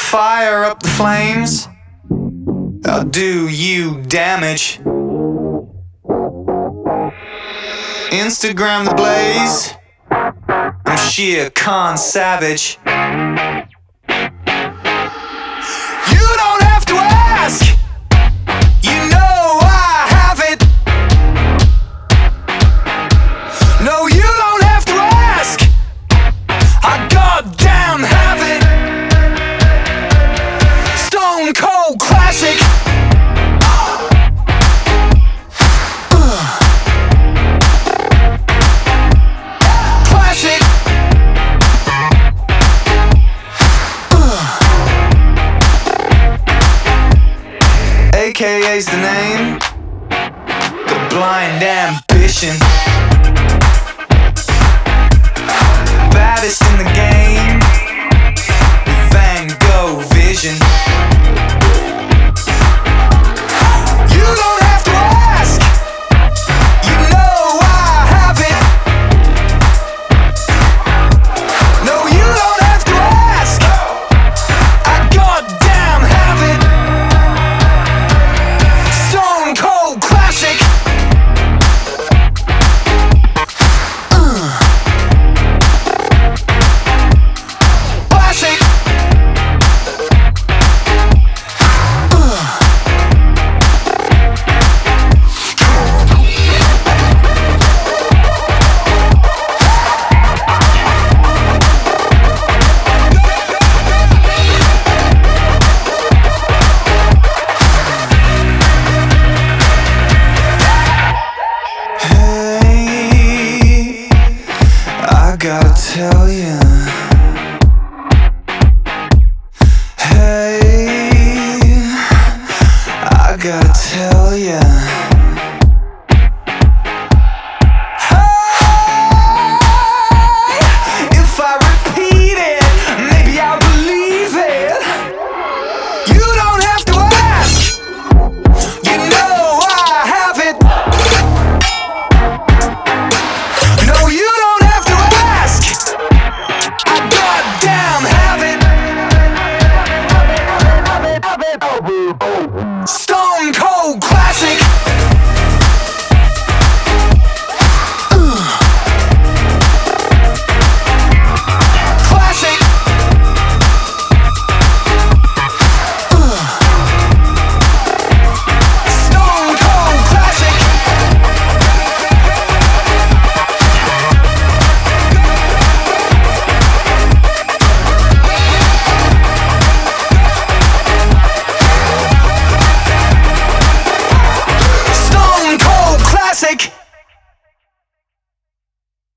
fire up the flames. I'll do you damage. Instagram the blaze. I'm sheer con savage. You don't have to ask. You know I have it. No, you don't have to ask. I goddamn have it. Stone cold classic. Classic. AKA's the name. The blind ambition. Baddest in the game.